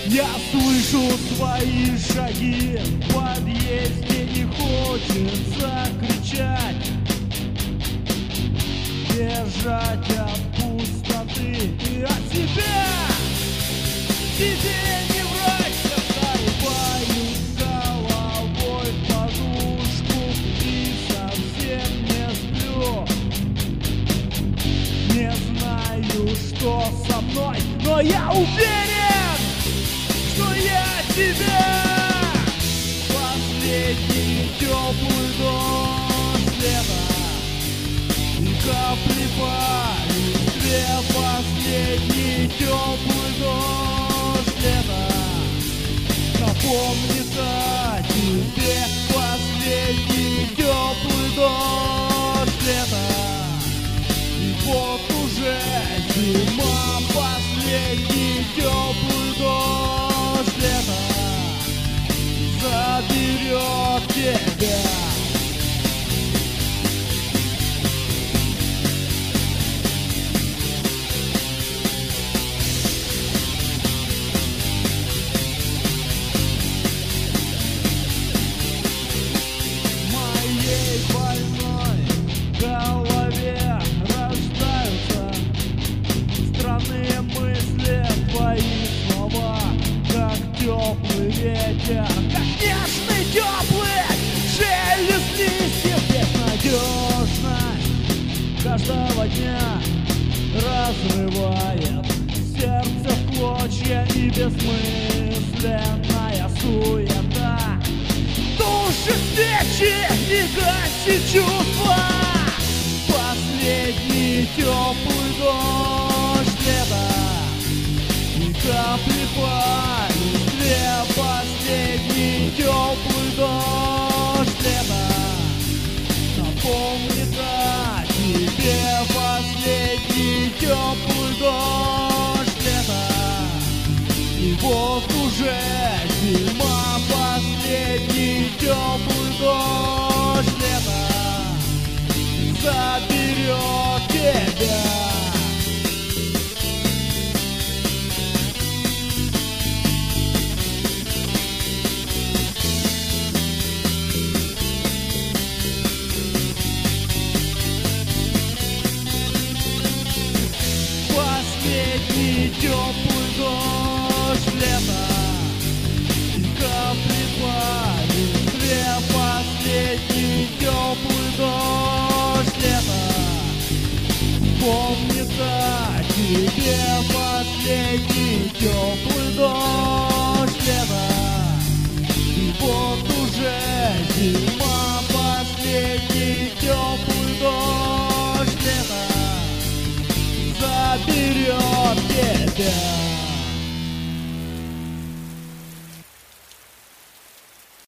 Я слышу свои шаги в подъезде, не хочется кричать, бежать от пустоты и от себя. Тебе не врать, я зарываюсь головой в подушку и совсем не сплю. Не знаю, что со мной, но я уверен, что я тебя. Последний теплый дождь лета и капли по листве. Последний теплый дождь лета напомнит о тебе. Последний теплый дождь лета, и вот уже зима. Последний теплый дождь лета заберет тебя. Теплый ветер, как нежный теплый шелест листьев. Безнадежность каждого дня разрывает сердце в клочья, и бессмысленная суета тушит свечи и гасит чувства. Последний теплый дождь лета и капли по листве. Последний теплый дождь лета напомнит о тебе. Последний теплый дождь лета, и вот уже зима. Последний теплый дождь лета заберет тебя. Последний теплый дождь лета